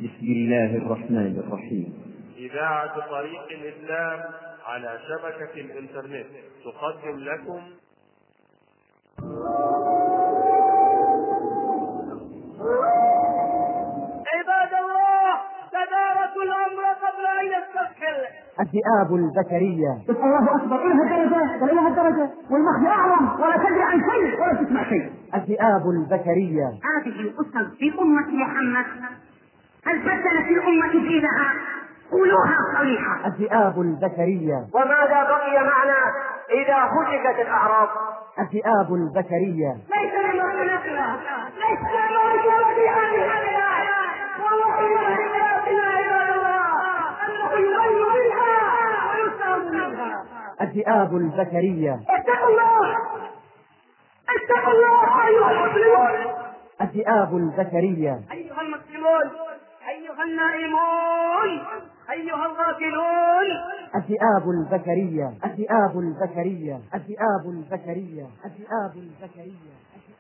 بسم الله الرحمن الرحيم. إذاعة طريق الإسلام على شبكة الإنترنت تقدم لكم عباد الله، تداركوا الأمر قبل أن يستسهل. الذئاب البشرية. الله أكبر، إلها الدرجة وإلها الدرجة، والمخ أعظم ولا تدري عن شيء ولا تسمع شيء. الذئاب البشرية. هذه الأسر في أمة محمد هل بدلت الأمة دينها؟ قولوها صريحة. الذئاب البشرية. وماذا بقي معنا إذا هتكت الأعراض؟ الذئاب البشرية. ليس لمسؤولتنا، ليس لمسؤولة أهلها، والله لمسؤولتنا عباد الله أنه يغير منها ويسلم منها. الذئاب البشرية. اتقوا الله، اتقوا الله أيها المسلمون. الذئاب البشرية. أيها المسلمون، أيها النائمون، أيها الغافلون. الذئاب البشرية. الذئاب البشرية. الذئاب البشرية. الذئاب البشرية.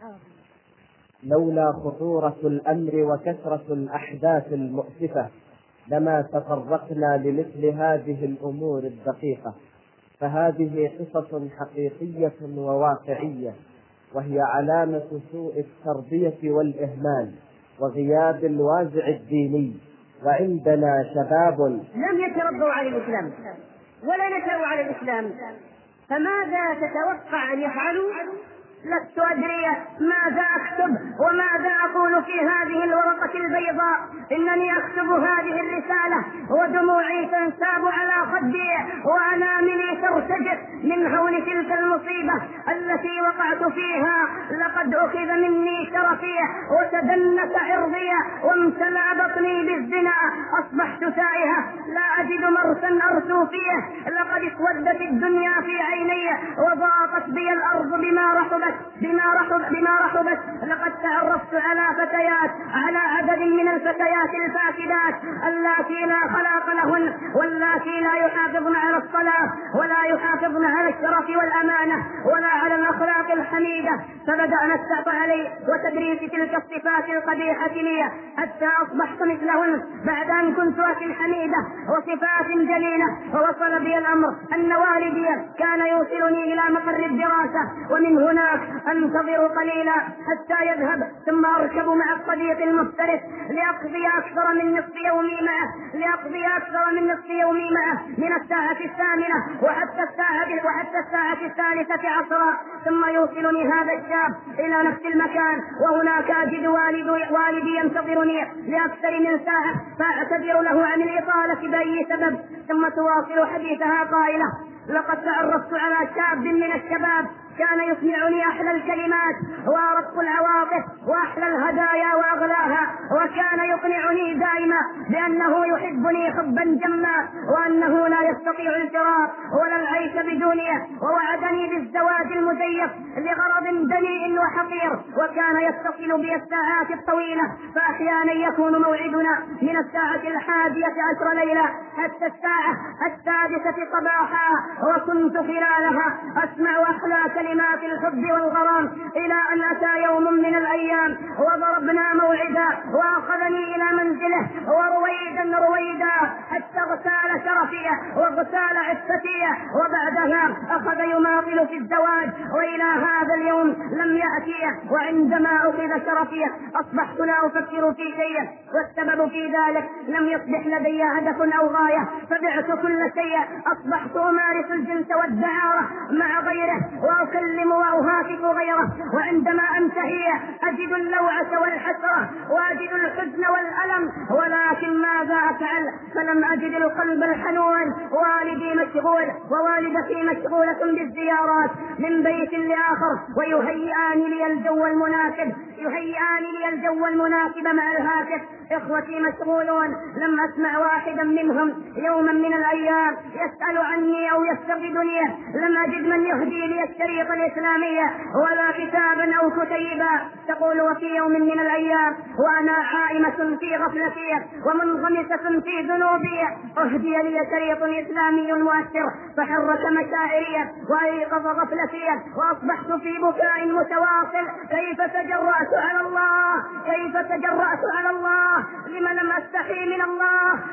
لولا خطورة الأمر وكثرة الأحداث المؤسفة لما تطرقنا لمثل هذه الأمور الدقيقة، فهذه قصص حقيقية وواقعية، وهي علامة سوء التربية والإهمال وغياب الوازع الديني. وعندنا شباب لم يتربوا على الإسلام ولا نشأوا على الإسلام، فماذا تتوقع أن يفعلوا؟ لست أدري ماذا أكتب وماذا أقول في هذه الورقة البيضاء. إنني أكتب هذه الرسالة ودموعي تنساب على خدي وأناملي ترتجف من هول تلك المصيبة التي وقعت فيها. لقد أخذ مني شرفي وتدنس عرضي وامتلأ بطني بالزنا. أصبحت تائهة لا أجد مرسا أرسو فيه. لقد اسودت الدنيا في عيني وضاقت بي الأرض بما رحبت. لقد تعرفت على فتيات، على عدد من الفتيات الفاسدات اللاتي لا خلاق لهن، واللاتي لا يحافظن على الصلاة ولا يحافظن على الشرف والأمانة ولا على الأخلاق الحميدة. فبدأنا السعط علي وتدريس تلك الصفات القبيحة لي حتى أصبحت مثلهن بعد أن كنت أكل حميدة وصفات جليلة. ووصل بي الأمر أن والدي كان يوصلني إلى مقر الدراسة، ومن هناك أنتظر قليلا حتى يذهب، ثم أركب مع الصديق المفترس لأقضي أكثر من نصف يومي معه من الساعة 8 وحتى الساعة 3 عصرا. ثم يوصلني هذا الشاب إلى نفس المكان، وهناك أجد والدي ينتظرني لأكثر من ساعة، فأعتذر له عن الإطالة بأي سبب. ثم تواصل حديثها قائلة: لقد تعرفت على شاب من الشباب كان يسمعني أحلى الكلمات وأرق العواطف وأحلى الهدايا وأغلاها، وكان يقنعني دائما بأنه يحبني حبا جما، وأنه لا يستطيع الفراق ولا العيش بدوني، ووعدني بالزواج المزيف لغرض دنيء وحقير. وكان يتصل بي الساعات الطويلة، فأحيانا يكون موعدنا من الساعة 11 ليلة حتى الساعة 6 صباحا، وكنت خلالها أسمع أحلى كلمات الحب والغرام، إلى أن أتى يوم من الأيام وضربنا موعدا وأخذني إلى منزله رويدا حتى اغتال شرفي واغتال عفتي، وبعدها أخذ يماطل في الزواج، وإلى هذا اليوم لم يأتي. وعندما أخذ شرفي أصبحت لا أفكر في شيء، والسبب في ذلك لم يصبح لدي هدف أو غاية، فبعت كل شيء. أصبحت أمارس الجنس والدعارة مع غيره وأكلم وأهاتف غيره، وعندما أنتهي أجد اللوعة والحسرة وأجد الحزن والألم. ولكن ماذا أفعل؟ فلم أجد القلب الحنون. والدي مشغول ووالدتي مشغولة بالزيارات من بيت لآخر، ويهيئان لي الجو المناسب مع الهاتف. إخوتي مشغولون. لم أسمع واحدا منهم يوما من الأيام يسأل عني أو يستغدني. لم أجد من يهدي لي الشريط الإسلامية ولا كتابا أو كتيبا. تقول: وفي يوم من الأيام وأنا عائمة في غفلتي ومنغمسة في ذنوبي أهدي لي شريط إسلامي مؤثر، فحرك مشاعري وأيقظ غفلتي، وأصبحت في بكاء متواصل. كيف تجرأت على الله؟ لم أستحي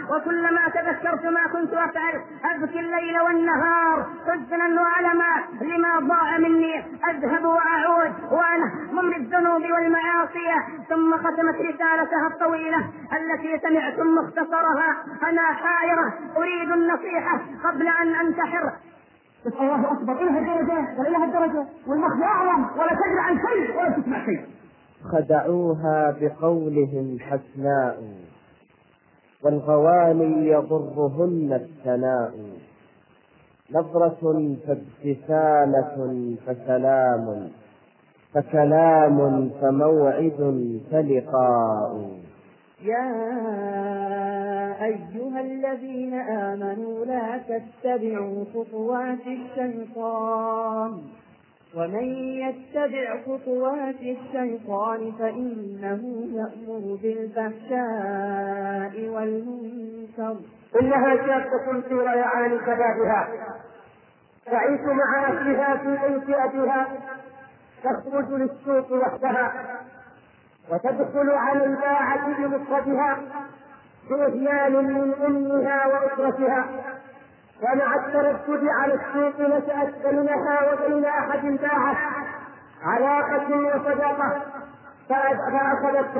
وكلما تذكرت ما كنت أفعل أبكي الليل والنهار حزنا وألما لما ضاع مني. أذهب وأعود وأنا ممر الذنوب والمعاصي. ثم ختمت رسالتها الطويلة التي سمعتم مختصرها: أنا حائرة أريد النصيحة قبل أن أنتحر. الله أكبر، إلى هالدرجة وإلى هالدرجة والمخ لا يعلم ولا تدري عن شيء ولا تسمع شيء. خدعوها بقولهم حسناء والغواني يضرهن الثناء. نظرة فابتسالة فسلام فكلام فموعد فلقاء. يا أيها الذين آمنوا لا تتبعوا خطوات الشيطان ومن يتبع خطوات الشيطان فإنه يأمر بالفحشاء والمنكر. إنها شاقة في ريعان شبابها تعيش مع أهلها في بيت أبيها، تخرج للسوق وحدها وتدخل على الباعة بمفردها بإهمال من أمها وأسرتها. ومع التردد على السوق نشأت بينها وبين أحد باعة علاقة وصداقة، فأخذت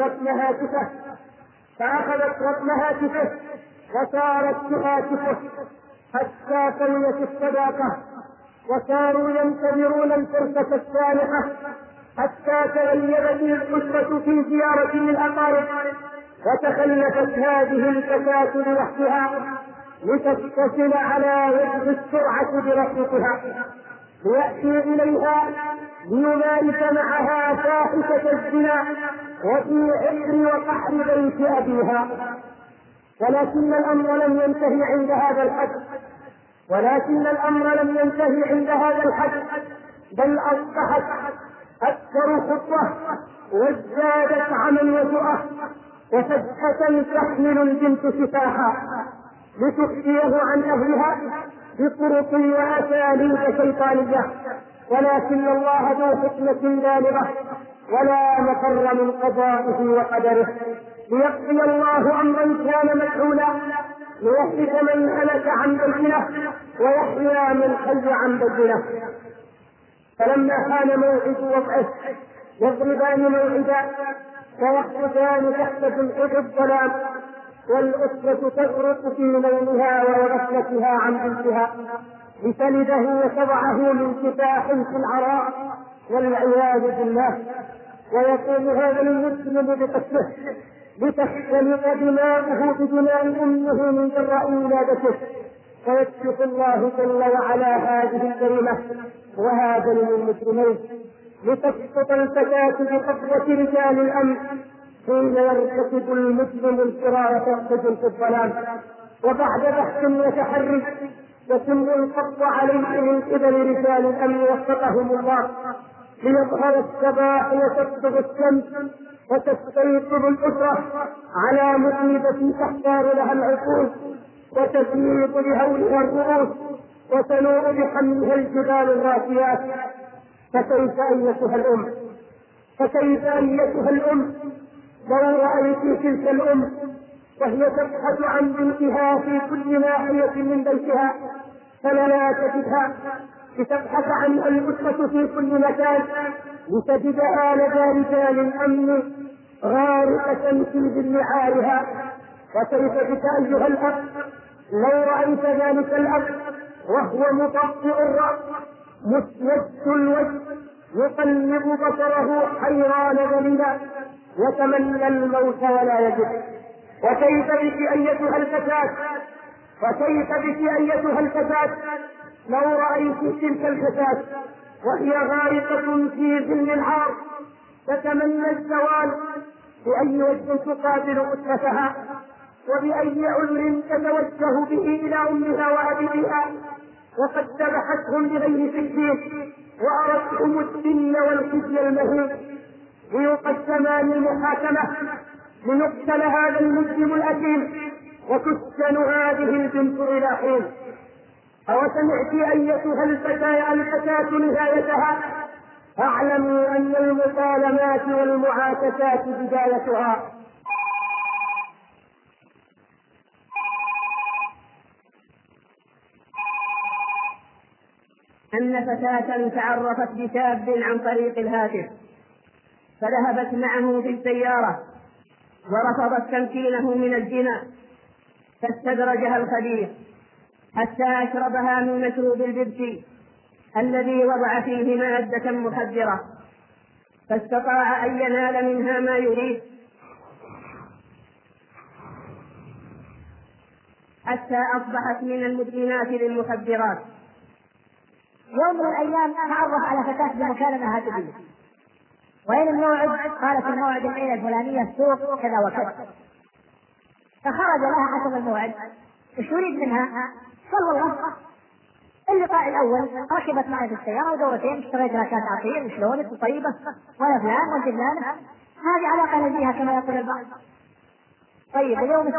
رسم هاتفه وصارت تهاتفه حتى سويت الصداقة، وصاروا ينتظرون الفرصة السانحة حتى تغيبت الأسرة في زيارة للأقارب، وتخلفت هذه الفتاة لوحدها لتتصل على وجه السرعة برفيقها ليأتي إليها ليمارس معها فاحشة الزنا وفي عسر وقحر بيت أبيها. ولكن الأمر لم ينتهي عند هذا الحد، بل أصبحت أكثر خطوة وازدادت عمل وجرأة. وفجأة تحمل البنت سفاحا لتخفيه عن أهلها بطرق وأساليب شيطانية، ولكن الله ذو حكمة بالغة ولا مفر من قضائه وقدره، ليقضي الله أمرا كان مفعولا ليهلك من هلك عن بينه ويحيى من حي عن بينه. فلما كان موعد وضعه يضربان موعدا ويخرجان تحت جنح الظلام، والأسرة تغرق في نومها وغفلتها عن بنتها لتلده وتضعه من كفاح في العراء والعياذ بالله. ويقوم هذا المسلم بقتله لتختلط دماؤه بدماء أمه من جراء ولادته، فيكشف الله جل وعلا هذه الجريمة وهذا المسلمين لتسقط الفتاة بقبضة رجال الأمن حين يرتكب المسلم الفرار ويقتل في الظلام. وبعد بحث وتحري يتم القبض عليه من قبل رجال الأمن وفقهم الله ليظهر الصباح وتسقط الشمس وتستيقظ الأسرة على مصيبة تحتار لها العقول وتفيض بهولها الرؤوس وتنوء بحملها الجبال الراسيات. فكيف أيتها الأم لو رأيت تلك الأم وهي تبحث عن بنتها في كل ناحية من بيتها فلا تجدها، لتبحث عن الأسرة في كل مكان لتجدها لدى رجال الأمن غارقة في ذل. وكيف بك أيها الأب لو رأيت ذلك الأب وهو مطفئ الرأس مسود الوجه يقلب بصره حيران ذليلا يتمنى الموت ولا يجد. وكيف بك أيتها الفتاة لو رأيت تلك الفتاة وهي غارقة في ظل العار تتمنى الزوال، بأي وجه تقابل أسرتها وبأي عذر تتوجه به إلى أمها وأبيها وقد ذبحتهم بغير سكين وأرتهم السن والخزي المهين ليقدما للمحاكمة ليقتل هذا المسلم الأثيم وتسجن هذه البنت إلى حين. أوسمعت أيتها الفتاة نهايتها؟ أعلموا أن المكالمات والمعاكسات بدايتها. أن فتاة تعرفت بشاب عن طريق الهاتف، فذهبت معه في السيارة ورفضت تمكينه من الزنا، فاستدرجها الخبيث حتى أشربها من مشروب البيبسي الذي وضع فيه مادة مخدرة، فاستطاع أن ينال منها ما يريد، حتى أصبحت من المدمنات للمخدرات. يوم من الأيام تعرف على فتاة بمكالمة هاتفية، وين الموعد؟ قالت الموعد الليلة الفلانية السوق كذا وكذا. فخرج لها حسب الموعد. ايش يريد منها؟ قال والله اللقاء الأول ركبت معي في السيارة ودورتين، اشتريت لها كاس عصير وشلونك وطيبة ولا فلان وانت فلان، هذه علاقة نزيهة كما يقول البعض. طيب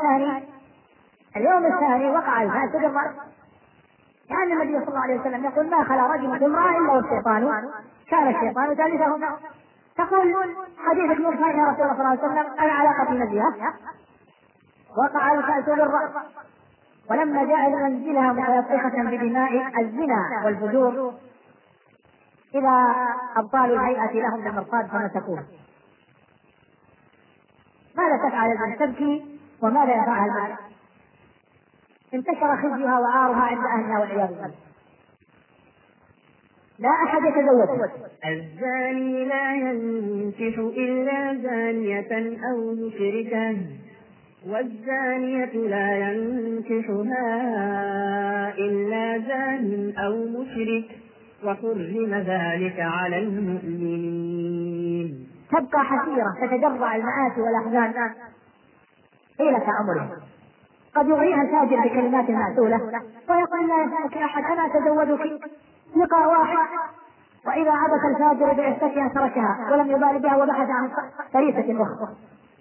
اليوم الثاني وقع الفاسد الرأس، يعني النبي صلى الله عليه وسلم يقول ما خلا رجل بامرأة إلا والشيطان كان الشيطان ثالثهما. تقول حديث مرسل يا رسول الله صلى الله عليه وسلم أنا علاقة نزيهة، وقع الفاسد الرأس. ولما جاء لمنزلها متيقظة بدماء الزنا والفجور إذا أبطال الهيئة لهم بالمرصاد فمسكوه. ماذا تفعل الآن؟ تبكي وماذا يفعل المال؟ انتشر خزيها وعارها عند أهلها والعياذ بالله. لا أحد يتزوج. الزاني لا ينكح إلا زانية أو مشركة، والزانية لا ينكحها إلا زان أو مشرك، وحرم ذلك على المؤمنين. تبقى حسيرة تتجرع المآسي والأحزان طيلة عمره. قد يغريها الفاجر بكلمات معسولة ويقول لا يسألك أحد أنا أتزوجك لقاء واحد، وإذا عبث الفاجر بعفتها تركها ولم يبال بها وبحث عن فريسة أخرى.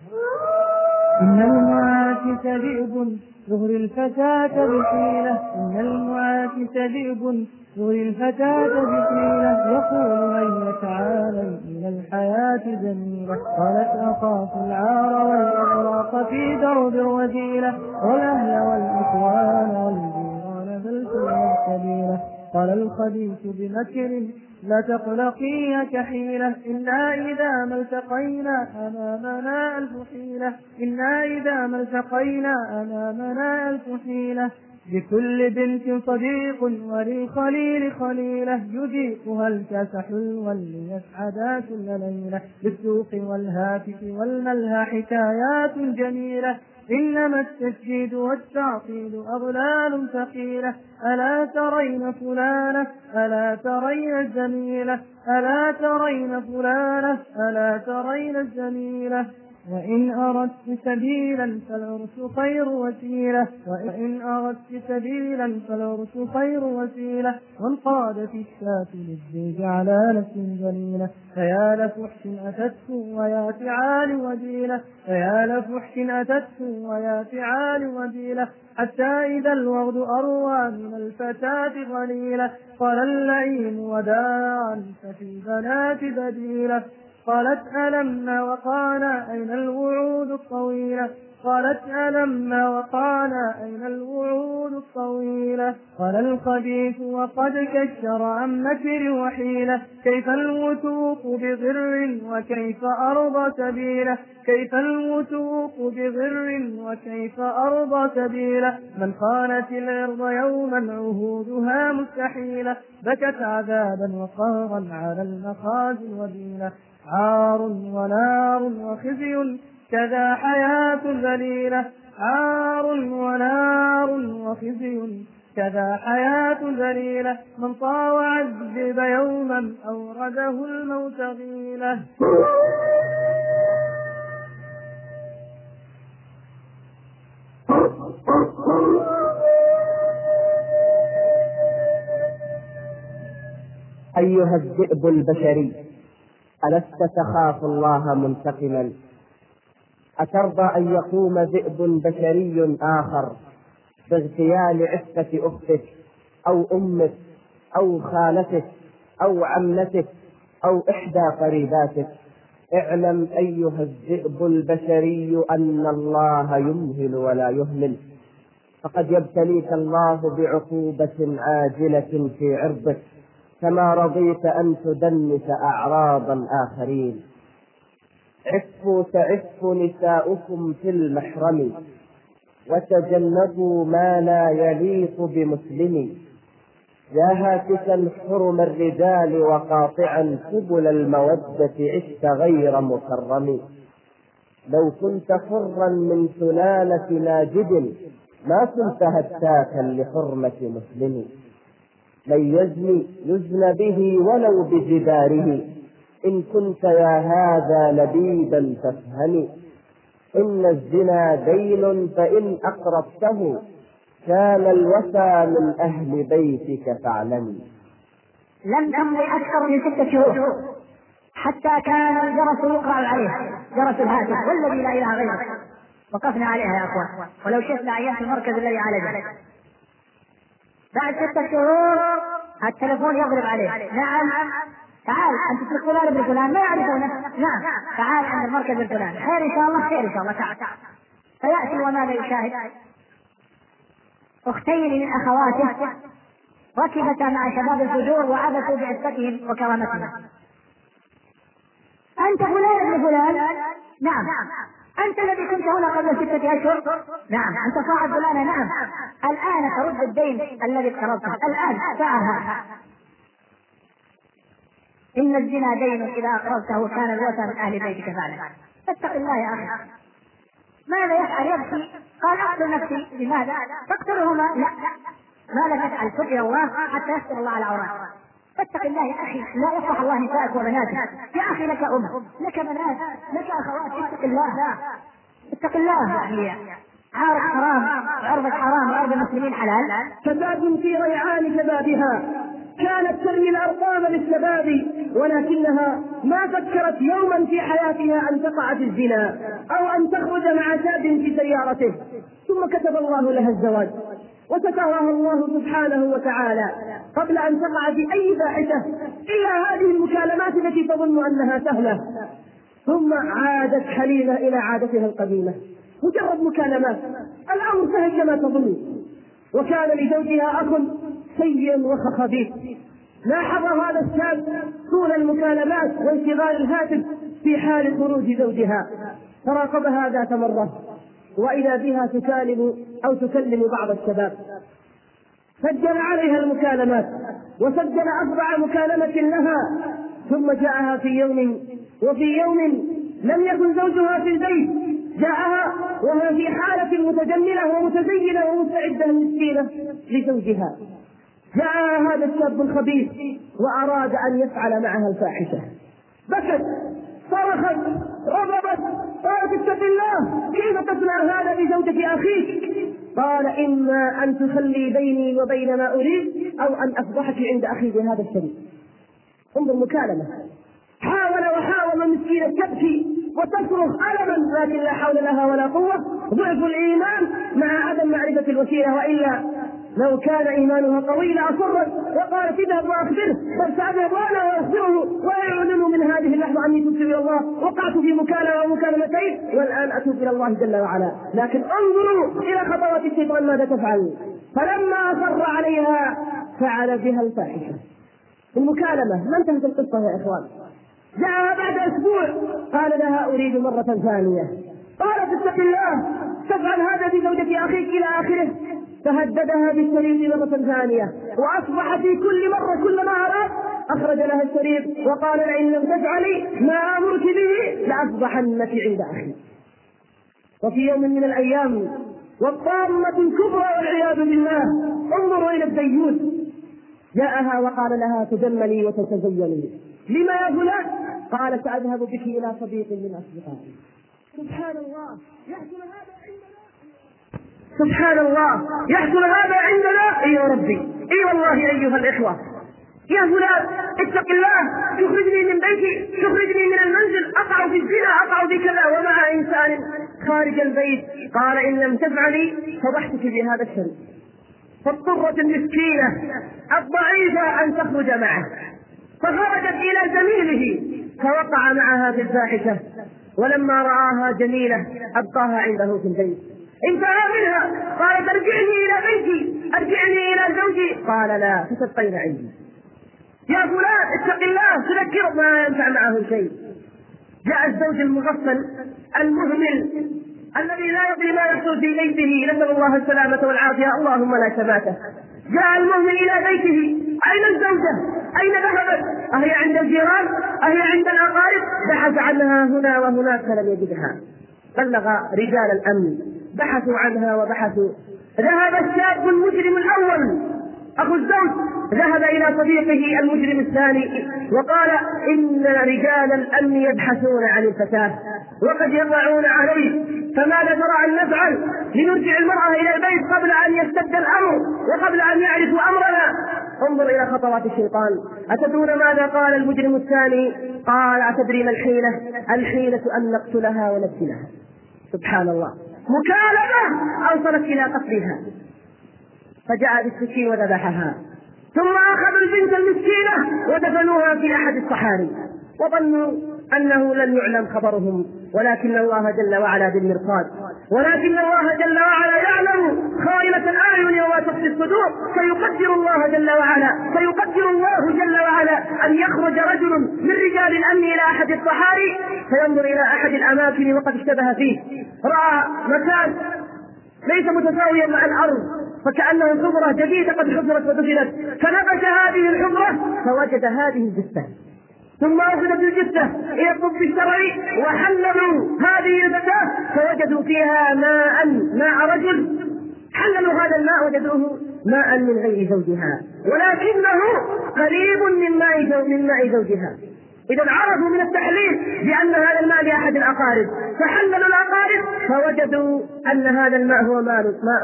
إن المعاكس ذئب يغري الفتاة بحيلة، إن المعاكس ذئب يغري الفتاة بحيلة، يقول هيا تعالي إلى الحياة جميلة، قالت أخاف العار والإغراق في درب الوسيلة، والأهل والإخوان والجيران بل كل سبيلة، قال الخبيث بمكر لا تقلقي كحيلة، إنا إذا ما التقينا أمامنا ألف حيلة، إنا إذا ما التقينا أمامنا ألف حيلة، لكل بنت صديق وللخليل خليلة، يذيقها الكاس حلوا ليسعدا كل ليلة، بالسوق والهاتف والملهى حكايات جميلة، إنما التشديد والتعطيل أضلال ثقيلة، ألا ترين فلانة ألا ترين الجميلة، ألا ترين فلانة ألا ترين الجميلة، وإن أردت سبيلا فالعرس خير وسيلة، وإن أردت سبيلا فالعرس خير وسيلة، وانقادت الشاة للزيج على نفس ذليلة، فيا لفحش أتته ويا فعال وديلة، فيا لفحش أتته ويا فعال وديلة، حتى إذا الوغد أروى من الفتاة قليلة، قال اللئيم وداعا ففي البنات بديلة، قالت ألمنا وقانا أين الوعود الطويلة، قالت ألمنا وقانا أين الوعود الطويلة، قال الخبيث وقد كشر عن مكر وحيلة، كيف الوثوق بغر وكيف أرضى سبيله، كيف الوثوق بغر وكيف أرضى سبيله، من خانت العرض يوما عهودها مستحيلة، بكت عذابا وقهرا على المخازي الوبيلة، عار ونار وخزي كذا حياة ذليلة، عار ونار وخزي كذا حياة ذليلة، من طاوع عذب يوما أورده الموت غيلة. أيها الذئب البشري ألست تخاف الله منتقما؟ أترضى أن يقوم ذئب بشري آخر باغتيال عفة أختك أو أمك أو خالتك أو عمتك أو إحدى قريباتك؟ اعلم أيها الذئب البشري أن الله يمهل ولا يهمل، فقد يبتليك الله بعقوبة عاجلة في عرضك كما رضيت أن تدنس أعراض الآخرين. عفوا تعف نساؤكم في المحرم، وتجنبوا ما لا يليق بمسلم. يا هاتكا حرم الرجال وقاطعا سبل المودة عشت غير مكرم. لو كنت حرا من سلالة ناجد ما كنت هتاكا لحرمة مسلم. من يزني يزن به ولو بجداره، إن كنت يا هذا لبيبا فافهم. إن الزنا دين فإن أقربته كان الوفى من أهل بيتك فاعلمي. لم تمضي أكثر من 6 شهور حتى كان الجرس يقرأ عليه، جرس الهاتف والذي لا إله غيره. وقفنا عليها يا أخوان، ولو شفنا عينت المركز الذي عالجه. بعد 6 شهور التلفون يضرب عليه، نعم تعال أنت تسلك فلان ابن فلان، ما يعرفونه، نعم تعال عند المركز الفلاني، خير إن شاء الله، خير إن شاء الله، تعال. فيأتي وماذا يشاهد؟ أختين من أخواته ركبتا مع شباب الفجور وعبثوا بعفتهم وكرامتهم. أنت فلان ابن فلان؟ نعم. أنت الذي كنت هنا قبل 6 أشهر؟ نعم. أنت صاحب فلانة؟ نعم. الآن ترد الدين الذي اقترضته، الآن ساعها. إن الزنا دين إذا أقرضته كان الوفى من أهل بيتك فعلا. فاتق الله يا أخي. ماذا يفعل؟ يبكي، قال أقتل نفسي. لماذا؟ تقتلهما؟ لا، ما لا تفعل، تب إلى الله حتى يستر الله على عوراتك. فاتق الله يا أخي، لا يفرح الله نسائك وبناتك. يا أخي لك أم، لك بنات، لك أخوات، اتق الله، اتق الله. يعني عارف حرام، عرضك حرام، وعرض المسلمين حلال. شباب في ريعان شبابها كانت ترمي الأرقام للشباب، ولكنها ما فكرت يوما في حياتها أن تقع في الزنا أو أن تخرج مع شاب في سيارته. ثم كتب الله لها الزواج وسترها الله سبحانه وتعالى قبل أن تقع في أي فاحشة إلا هذه المكالمات التي تظن أنها سهلة. ثم عادت حليمة إلى عادتها القديمة، مجرد مكالمات، الأمر سهل كما تظن. وكان لزوجها أخ سيء وخبيث، لاحظ هذا الشاب طول المكالمات وانشغال الهاتف في حال خروج زوجها، فراقبها ذات مرة وإذا بها تكالم أو تكلم بعض الشباب، سجل عليها المكالمات وسجل 4 مكالمة لها. ثم جاءها في يوم، وفي يوم لم يكن زوجها في البيت، جاءها وهي في حالة متجملة ومتزينة ومستعدة مسكينة لزوجها. جاءها هذا الشاب الخبيث وأراد أن يفعل معها الفاحشة، بكت، صرخت، رغبت، قالت اتق الله، كيف تصنع هذا بزوجة أخيك؟ قال إما أن تخلي بيني وبين ما أريد أو أن أفضحك عند أخي بهذا الشريك. انظر مكالمة، حاول وحاول مسكينة تبكي وتصرخ ألما، لكن لا حول لها ولا قوة، ضعف الإيمان مع عدم معرفة الوسيلة، وإلا لو كان إيمانها قوي لأصرت وقالت اذهب وأخبره، بل سأذهب وأنا وأخبره ويعلن من هذه اللحظة أني تبت إلى الله، وقعت في مكالمة ومكالمتين والآن أتوب إلى الله جل وعلا. لكن انظروا إلى خطوات الشيطان ماذا تفعل. فلما أصر عليها فعل بها الفاحشة. المكالمة ما انتهت القصة يا إخوان. جاء بعد أسبوع قال لها أريد مرة ثانية، قالت اتق الله، تفعل هذا بزوجة أخيك إلى آخره. فهددها بالشريط مرة ثانية، وأصبح في كل مرة كلما أراد أخرج لها الشريط وقال لئن لم تفعلي ما أمرك به لأصبحنك عند أخي. وفي يوم من الأيام والطامة الكبرى والعياذ بالله، انظروا إلى الديوث، جاءها وقال لها تجملي وتتزيني. لما يا فلان؟ قالت سأذهب بك إلى صديق من أصدقائي. سبحان الله، يحصل هذا عندنا، سبحان الله، يحصل هذا عندنا. اي يا ربي، اي والله ايها الاخوه. يا فلان اتق الله، تخرجني من بيتي، تخرجني من المنزل، اقع في الزنا، اقع في كذا، ومع انسان خارج البيت. قال ان لم تفعلي فضحتك بهذا الشريك. فاضطرت المسكينه الضعيفه ان تخرج معه، فخرجت الى زميله فوقع معها في الفاحشه، ولما رآها جميله ابقاها عنده في البيت. انتهى منها، قالت ارجعني الى بيتي، ارجعني الى زوجي. قال لا، فتبقين عندي. يا فلان اتق الله، تذكره ما ينفع معه شيء. جاء الزوج المغفل المهمل الذي لا يدري ما يحصل في بيته، نسأل الله السلامة والعافية، اللهم لا شماتة. جاء المهمل إلى بيته، أين الزوجة؟ أين ذهبت؟ أهي عند الجيران؟ أهي عند الأقارب؟ بحث عنها هنا وهناك فلم يجدها. بلغ رجال الأمن، بحثوا عنها وبحثوا. ذهب الشاب المجرم الأول أخو الزوج، ذهب إلى صديقه المجرم الثاني وقال إن رجال الأمن يبحثون عن الفتاة وقد يضعون عليه، فماذا ترى أن نفعل لنرجع المرأة إلى البيت قبل أن يشتد الأمر وقبل أن يعرفوا أمرنا؟ انظر إلى خطوات الشيطان. أتدرون ماذا قال المجرم الثاني؟ قال أتدري ما الحيلة؟ الحيلة أن نقتلها ونسلها. سبحان الله، مكالمة أوصلت إلى قتلها. فجاء بالسكين وذبحها، ثم أخذوا البنت المسكينة ودفنوها في أحد الصحاري، وظنوا أنه لن يعلم خبرهم، ولكن الله جل وعلا بالمرصاد، ولكن الله جل وعلا يعلم خائنة الأعين وما تخفي الصدور. فيقدر الله جل وعلا أن يخرج رجل من رجال الأمن إلى أحد الصحاري فينظر إلى أحد الأماكن وقد اشتبه فيه، رأى مكان ليس متساويا مع الأرض فكأنه حفرة جديدة قد حفرت ودفنت، فنقش هذه الحفرة فوجد هذه الجثة، ثم أخذت الجثة إلى الطب الشرعي وحللوا هذه الفتاة فوجدوا فيها ماء رجل، حللوا هذا الماء وجدوه ماء من غير زوجها ولكنه قريب من ماء زوجها. إذا عرفوا من التحليل بأن هذا الماء لأحد الأقارب، فحللوا الأقارب فوجدوا أن هذا الماء هو ماء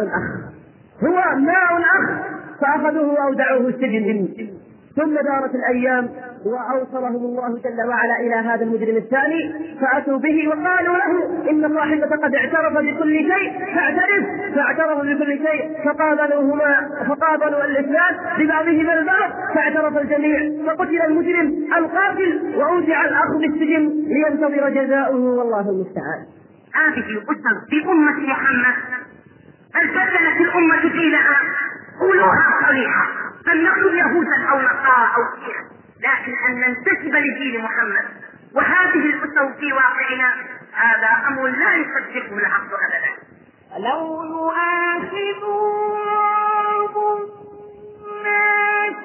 أخ، فأخذوه وأودعوه السجن. ثم دارت الأيام وأوصلهم الله جل وعلا إلى هذا المجرم الثاني، فأتوا به وقالوا له إن الراحلة قد اعترف بكل شيء فاعترف بكل شيء، فقابلوا الاثنان ببعضهما البعض فاعترف الجميع، فقتل المجرم القاتل وأودع الأخ بالسجن لينتظر جزاؤه، والله المستعان. هذه الأسر في أمة محمد التزمت الأمة دينها، قولوها صريحة، أن نكون يهودا أو نصارى أو شيعا، لكن أن ننتسب لدين محمد. وهذه الأسر في واقعنا هذا أمر لا يصدقه العقل أبدا. لو يؤاخذهم الناس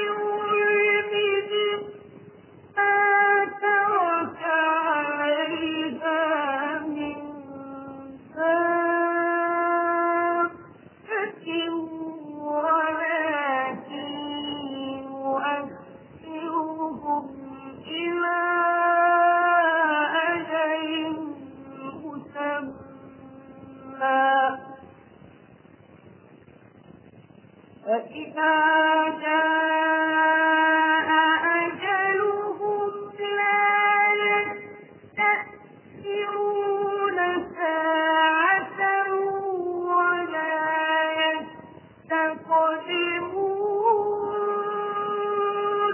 بظلمهم ما ترك عليها من دابة ولكن يؤخرهم إلى أجل مسمى، فإذا جاء أجلهم لا يستأخرون ساعة ولا يستقدمون.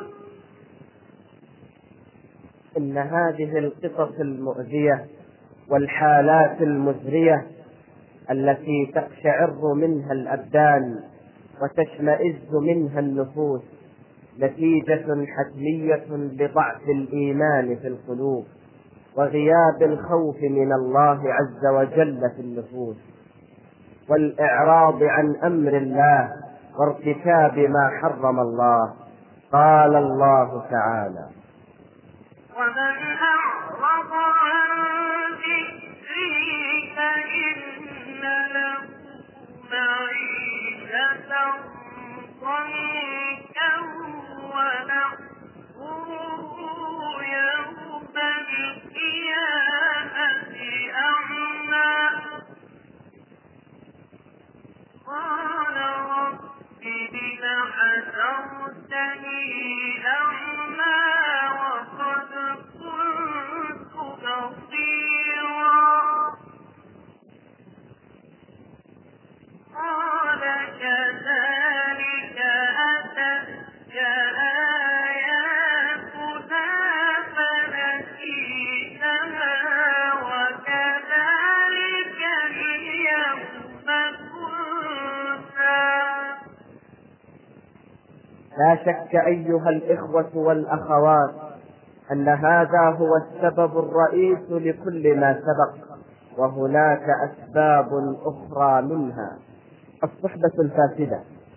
إن هذه القصص المؤذية والحالات المزرية التي تقشعر منها الأبدان وتشمئز منها النفوس نتيجة حتمية لضعف الإيمان في القلوب وغياب الخوف من الله عز وجل في النفوس والإعراض عن أمر الله وارتكاب ما حرم الله. قال الله تعالى: ومن أعرض عن ذكري فإن له معيشة ضنكا ونحشره يوم القيامة أعمى. قال رب لم حشرتني أعمى وقد كنت بصيرا. قال كذلك أتتك آياتنا فنسيتها وكذلك اليوم تنسى. لا شك أيها الإخوة والأخوات أن هذا هو السبب الرئيس لكل ما سبق، وهناك أسباب أخرى منها. الصحبة الفاسدة.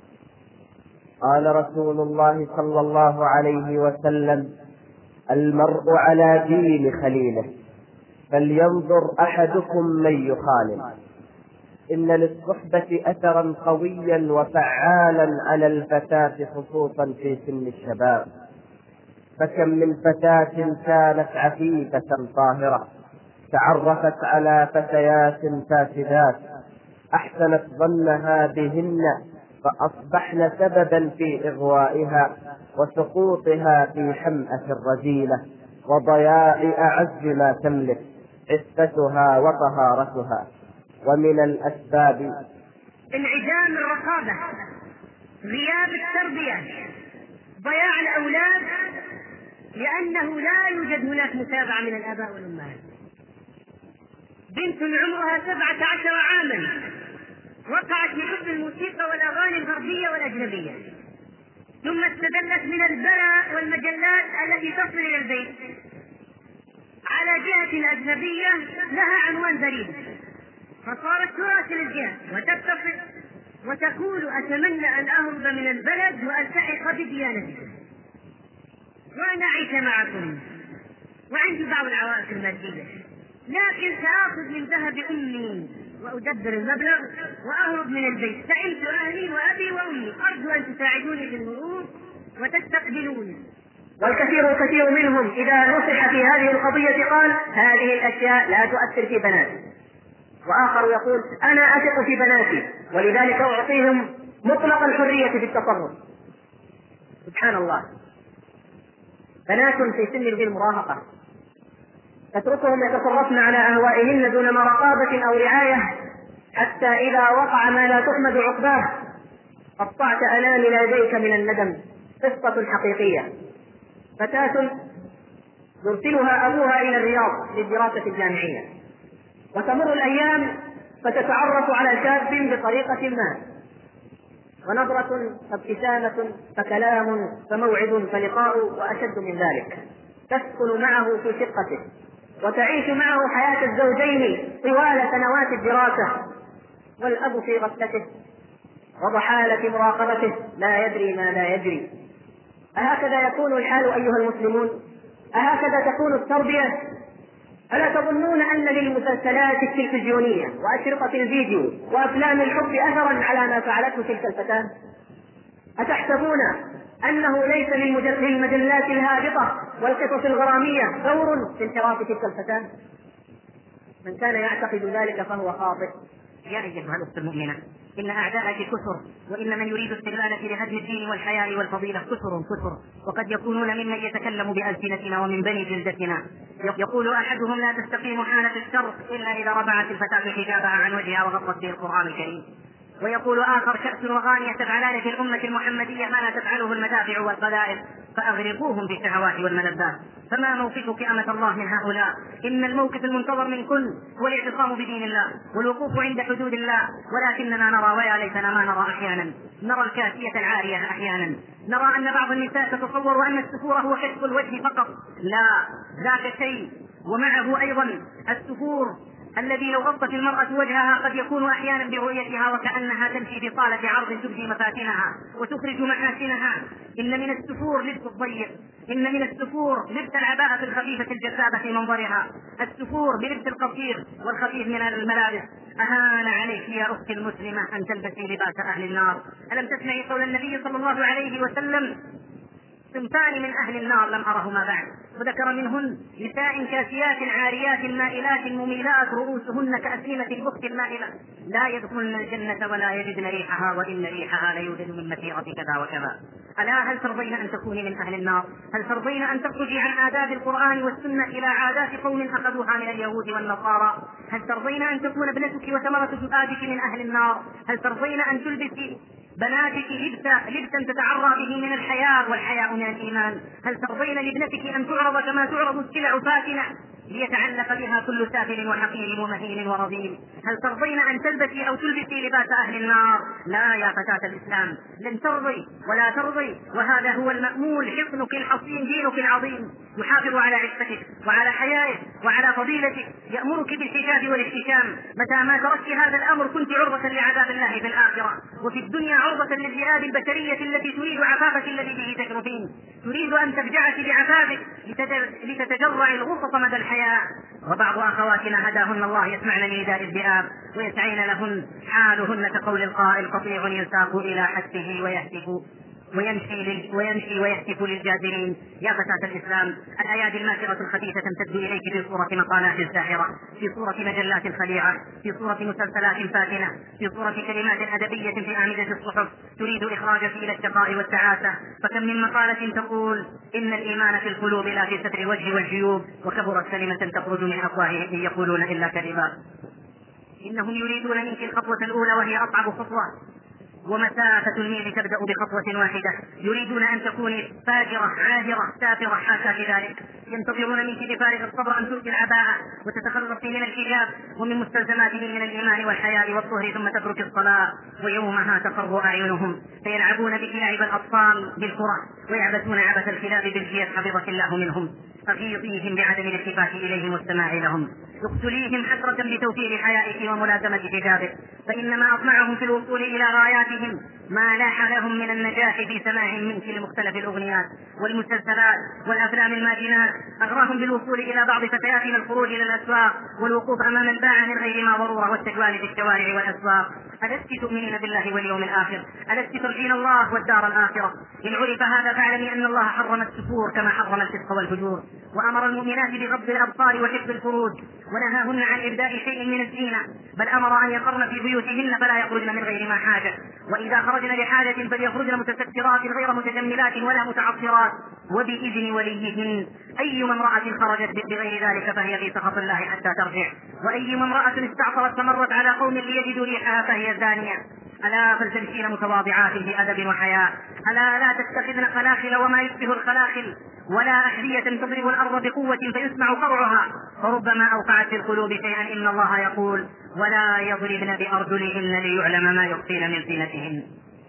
قال رسول الله صلى الله عليه وسلم: المرء على دين خليله، فلينظر أحدكم من يخالل. إن للصحبة أثرا قويا وفعالا على الفتاة خصوصا في سن الشباب، فكم من فتاة كانت عفيفة طاهرة تعرفت على فتيات فاسدات أحسنت ظنها بهن فأصبحن سببا في إغوائها وسقوطها في حمأة الرذيلة وضياع أعز ما تملك، عفتها وطهارتها. ومن الأسباب انعدام الرقابة، غياب التربية، ضياع الأولاد، لأنه لا يوجد هناك متابعة من الآباء والأمهات. بنت عمرها 17 عاما وقعت بحب الموسيقى والأغاني الغربية والأجنبية، ثم استدلت من البلاء والمجلات التي تصل إلى البيت على جهة أجنبية لها عنوان بريد، فصارت تراسل الجهة وتتصل وتقول: أتمنى أن أهرب من البلد وألتحق بديانتي وأنا أعيش معكم وعندي بعض العوائق المادية، لكن سآخذ من ذهب أمي وأدبر المبلغ وأهرب من البيت، سئمت أهلي وأبي وأمي، أرجو أن تساعدوني في المرور وتستقبلوني. والكثير منهم إذا نصح في هذه القضية قال: هذه الأشياء لا تؤثر في بناتي. وآخر يقول: أنا أثق في بناتي ولذلك أعطيهم مطلق الحرية في التصرف. سبحان الله، بنات في سن المراهقة تتركهم يتصرفن على أهوائهن دون رقابة أو رعاية، حتى إذا وقع ما لا تحمد عقباه قطعت أنامل يديك من الندم. قصة حقيقية، فتاة يرسلها أبوها إلى الرياض للدراسة الجامعية، وتمر الأيام فتتعرف على شاب بطريقة ما، ونظرة فابتسامة فكلام فموعد فلقاء وأشد من ذلك. تسكن معه في شقته وتعيش معه حياة الزوجين طوال سنوات الدراسة، والأب في غفلته وضحالة مراقبته لا يدري ما لا يجري. أهكذا يكون الحال أيها المسلمون؟ أهكذا تكون التربية؟ ألا تظنون أن للمسلسلات التلفزيونية وأشرطة الفيديو وأفلام الحب أثرا على ما فعلته تلك الفتاة؟ أتحسبون أنه ليس للمجلات الهابطة والقصص الغرامية دور في انحراف تلك الفتاة؟ من كان يعتقد ذلك فهو خاطئ. يا أيها الأخت المؤمنة، إن أعداءك كثر، وإن من يريد استغلالك لهدم الدين والحياء والفضيلة كثر، وقد يكونون ممن يتكلم بألسنتنا ومن بني جلدتنا. يقول أحدهم: لا تستقيم حالة الشر إلا إذا رفعت الفتاة حجابها عن وجهها وغطت به القرآن الكريم. ويقول آخر: كأس وغانية تفعلان في الأمة المحمدية ما لا تفعله المدافع والقذائف، فأغرقوهم بالشهوات والملذات. فما موقفك أمة الله من هؤلاء؟ إن الموقف المنتظر منكن هو الاعتصام بدين الله والوقوف عند حدود الله، ولكننا نرى ويا ليتنا ما نرى أحيانا، نرى الكاسية العارية أحيانا، نرى أن بعض النساء تتصور أن السفور هو كشف الوجه فقط. لا، ذاك شيء، ومعه أيضا السفور الذي لو غطت المرأة وجهها قد يكون أحيانا برؤيتها وكأنها تمشي في صالة عرض تبدي مفاتنها وتخرج محاسنها. إن من السفور لبس الضيق، إن من السفور لبس العباءة الخفيفة الجذابة في منظرها، السفور بلبس القصير والخفيف من الملابس. أهان عليك يا أختي المسلمة أن تلبسي لباس أهل النار. ألم تسمعي قول النبي صلى الله عليه وسلم: صنفان من أهل النار لم أرهما بعد، وذكر منهن: نساء كاسيات عاريات مائلات مميلات رؤوسهن كأسنمة البخت المائلة، لا يدخلن الجنة ولا يجدن ريحها وإن ريحها ليوجد من مسيرة كذا وكذا. ألا هل ترضين أن تكوني من أهل النار؟ هل ترضين أن تخرجي عن آداب القرآن والسنة إلى عادات قوم أخذوها من اليهود والنصارى؟ هل ترضين أن تكون ابنتك وثمرة فؤادك من أهل النار؟ هل ترضين أن تلبسي بناتك لبسا تتعرى به من الحياء والحياء من الإيمان؟ هل ترضين لابنتك أن تعرض كما تعرض السلع فاتنة ليتعلق بها كل سافل وحقير ومهين ورذيل. هل ترضين أن تلبسي أو تلبسي لباس أهل النار؟ لا يا فتاة الإسلام، لن ترضي ولا ترضي، وهذا هو المأمول. حصنك الحصين دينك العظيم يحافظ على عفتك وعلى حيائك وعلى فضيلتك، يأمرك بالحجاب والاحتشام. متى ما تركت هذا الأمر كنت عرضة لعذاب الله في الآخرة، وفي الدنيا عرضة للذئاب البشرية التي تريد عفافك الذي به تشرفين، تريد أن تفجعك بعفافك لتتجرع الغصص مدى الحياة. وبعض أخواتنا هداهن الله يسمعن لنداء الذئاب ويسعين لهن، حالهن كقول القائل: قطيع يساق إلى حتفه ويمشي ويهتف للجادرين. يا فتاة الإسلام، الأيادي الماكرة الخبيثة تمتد إليك في صورة مقالات ساحرة، في صورة مجلات خليعة، في صورة مسلسلات فاتنة، في صورة كلمات أدبية في أعمدة الصحف تريد إخراجك إلى الشقاء والتعاسة. فكم من مقالة تقول: إن الإيمان في القلوب لا في ستر الوجه والجيوب، وكبرت كلمة تخرج من أفواههم إن يقولون إلا كذبا. إنهم يريدون منك الخطوة الأولى وهي أصعب خطوة، ومسافة الميل تبدأ بخطوة واحدة. يريدون أن تكوني فاجرة عاهرة سافرة، حاشا ذلك. ينتظرون منك بفارغ الصبر أن تلقي العباءة وتتخلصي من الحجاب ومن مستلزماته من الإيمان والحياء والطهر، ثم تترك الصلاة. ويومها تقر أعينهم فيلعبون بك لعب الأطفال بالكرة، ويعبثون عبث الكلاب بالجياد حفظك الله منهم. فغيظيهم بعدم الالتفات إليهم والسماع لهم، اقتليهم حسرة بتوفير حيائك وملازمة حجابك، فإنما أطمعهم في الوصول إلى غاياتهم ما لاح لهم من النجاح في سماع منك لمختلف الأغنيات والمسلسلات والأفلام الماجنات. أغراهم بالوصول إلى بعض فتياتنا الخروج إلى الأسواق والوقوف أمام الباعة من غير ما ضرورة والتجوال في الشوارع والأسواق. ألست تؤمنين بالله واليوم الآخر؟ ألست ترجين الله والدار الآخرة؟ إن عرف هذا فاعلمي أن الله حرم السفور كما حرم الفسق والفجور، وأمر المؤمنات بغض الأبصار وحفظ الفروج، ونهاهن عن إبداء شيء من الزينة، بل أمر أن يقرن في بيوتهن فلا يخرجن من غير ما حاجة، وإذا خرجن لحاجة فليخرجن متسترات غير متجملات ولا متعطرات وبإذن وليهن. أيما امرأة خرجت بغير ذلك فهي في سخط الله حتى ترجع، وأيما امرأة استعطرت فمرت على قوم ليجدوا ريحها فهي الزانية. ألا فلتمشين متواضعات في أدب وحياء، ألا لا تتخذن خلاخل وما يشبه الخلاخل، ولا أحذية تضرب الأرض بقوة فيسمع قرعها، فربما أوقعت في القلوب شيئا. إن الله يقول: ولا يضربن بأرجلهن ليعلم ما يخفين من زينتهن.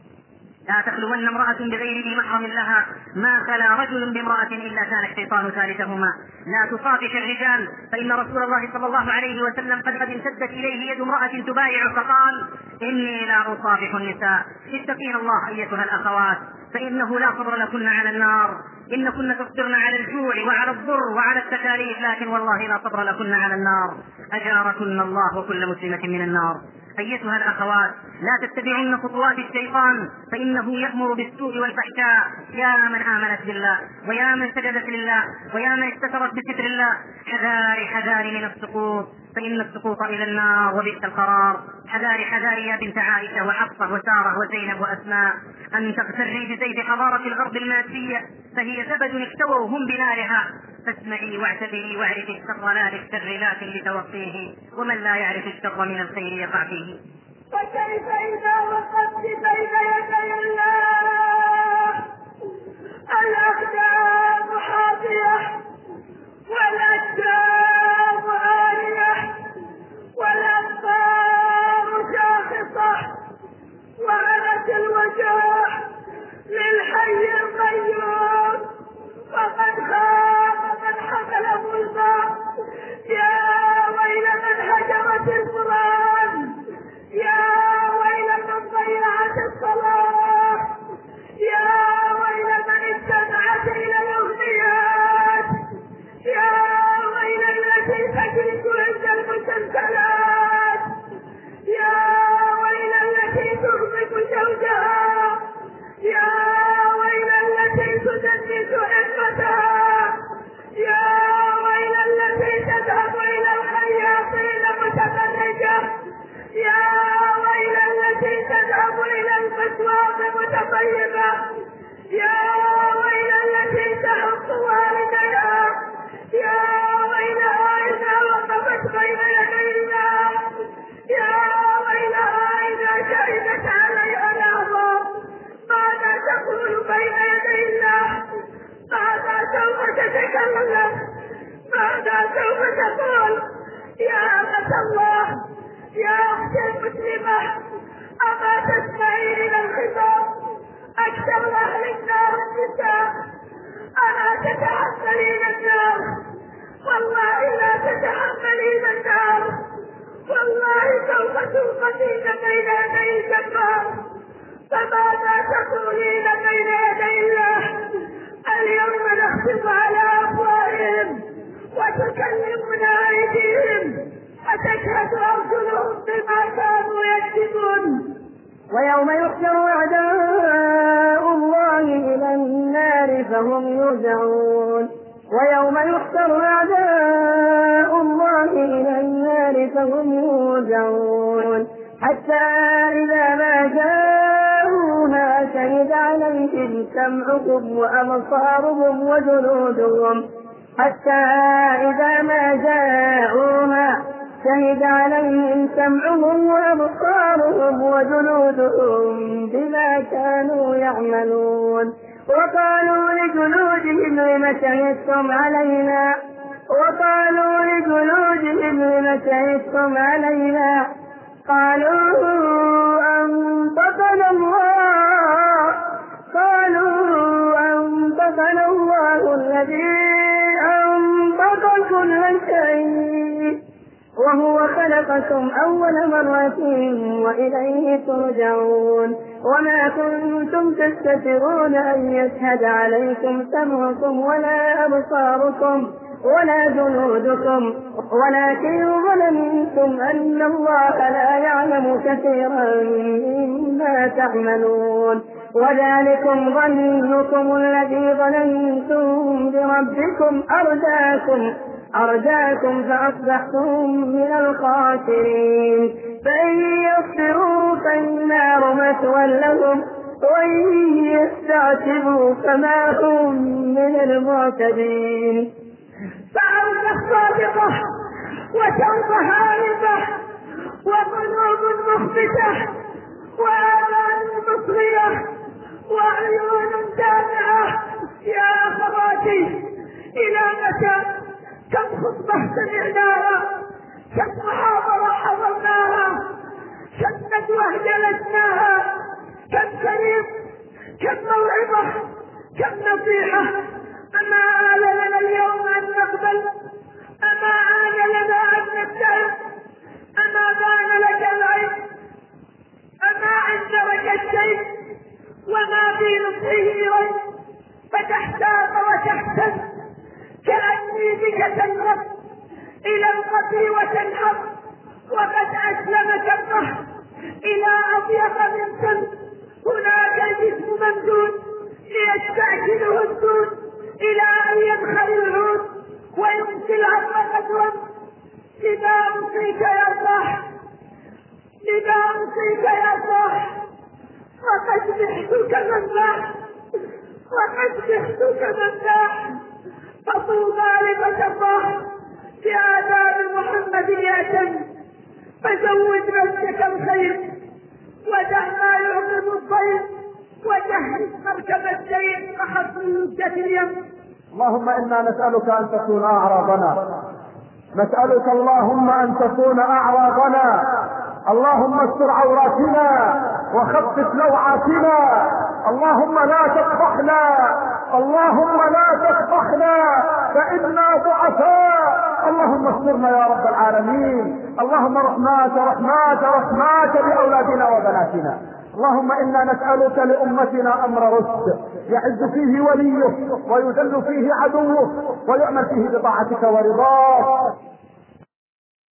لا تخلون امرأة بغير ذي محرم لها، ما خلا رجل بامرأة إلا كان الشيطان ثالثهما. لا تصافح الرجال، فإن رسول الله صلى الله عليه وسلم قد امتدت إليه يد امرأة تبايع فقال: إني لا أصافح النساء. اتقين الله أيتها الأخوات، فإنه لا صبر لكن على النار. إنكن تصبرن على الجوع وعلى الضر وعلى التكاليف، لكن والله لا صبر لكن على النار. أجاركن الله وكل مسلمة من النار. أيتها الأخوات، لا تتبعن خطوات الشيطان، فإنه يأمر بالسوء والفحشاء. يا من آمنت بالله، ويا من سجدت لله، ويا من استترت بستر الله، حذاري من السقوط، فإن السقوط إلى النار وبئس القرار. حذاري يا بنت عائشة وحفصة وسارة وزينب وأسماء أن تغتري بزيت حضارة الغرب المادية، فهي زبد اكتووا هم بنارها. فاسمعي واعتبري واعرفي الشر لا للشر لكن لتوقيه، ومن لا يعرف الشر من الخير يقع فيه. فكيف إذا وقفت بين يدي الله الأقدام حافية والأجسام عارية والأبصار شاخصة وعنت الوجوه للحي القيوم، وقد خاب من حمل ظلما. يا ويل من هجرت القرآن، يا ويل من ضيعت الصلاة، يا ويل من استمعت إلى الأغنيات، يا ويل التي تجلس عند المسلسلات، يا ويل التي تغضب زوجها، يا ويل التي تدنس عفتها، يا ويل التي تذهب إلى الخياطين متبرجة، يا ويل التي تذهب إلى الأسواق متطيبة، يا ويل التي تحط والدها، يا ويلها إذا وقفت بين يدي الله، يا ويلها إذا شهدت عليها الأعظام. ماذا تقول بين يدي الله؟ ماذا سوف تتكلم؟ ماذا سوف تقول يا أمة الله يا أختي المسلمة؟ أما تسمعين إلى الخطاب؟ أكثر أهل النار النساء. ألا تتحملين النار؟ والله لا تتحملين النار، والله سوف توقفين بين يدي الجبار. فماذا تقولين بين يدي الله؟ اليوم نختم على أفواههم وتكلمنا أيديهم وتشهد أرجلهم بما كانوا يكسبون. ويوم يحشر أعداء الله إلى النار فهم يوزعون. ويوم يحشر أعداء الله إلى النار فهم يوزعون حتى إذا ما جاءوها شهد عليهم سمعهم وأبصارهم وجلودهم حتى إذا ما جاءوها شهد عليهم سمعهم وأبصارهم وجلودهم بما كانوا يعملون. وقالوا لجلودهم لم شهدتم علينا قالوا أنطقنا الله الذي أنطق كل شيء وهو خلقكم أول مرة وإليه ترجعون. وما كنتم تستترون أن يشهد عليكم سمعكم ولا أبصاركم ولا جلودكم ولكن ظننتم أن الله لا يعلم كثيرا مما تعملون. وذلكم ظنكم الذي ظننتم بربكم أرداكم فأصبحتم من الخاسرين. فإن يصبروا فالنار مثوى لهم وإن يستعتبوا فما هم من المعتدين. فأوجه صادقة وشوق هاربة وقلوب مخبتة وآذان مصغية وعيون دامعة. يا أخواتي إلى متى؟ كم خطبة سمعناها، كم محاضرة حضرناها، كم ندوة جلسناها، كم كريم، كم موعظة، كم نصيحة. أما آل لنا اليوم أن نقبل؟ أما آل لنا أن نبتعد؟ أما بان لك العلم؟ أما أنكرك الشيء وما في نصحه ريب فتحتاط وتحتم كأني بك تنغب إلى القتل وتنحب وقد أسلمك القهر إلى أضيق من سن. هناك الجسم ممدود ليستأكله الدود إلى أن يدخل العود ويمسي العظم قدرا. لذا أوصيك يا صاح، لذا أوصيك يا صاح، وقد بحثك ممداح، وقد بحثك ممداح. فطوبى لفتى بآداب محمد يأتم. فزود نفسك الخير ودع ما يعقب الضيف وجهز مركب السير فحصر مدة اليوم. اللهم إنا نسألك أن تكون أعراضنا، نسألك اللهم أن تكون أعراضنا. اللهم استر عوراتنا وخفف لوعاتنا. اللهم لا تفضحنا، اللهم لا تفضحنا فإنا ضعفاء. اللهم استرنا يا رب العالمين. اللهم رحمات بأولادنا وبناتنا. اللهم إنا نسألك لأمتنا أمر رشد يعز فيه وليه ويذل فيه عدوه ويؤمن فيه بطاعتك ورضاك.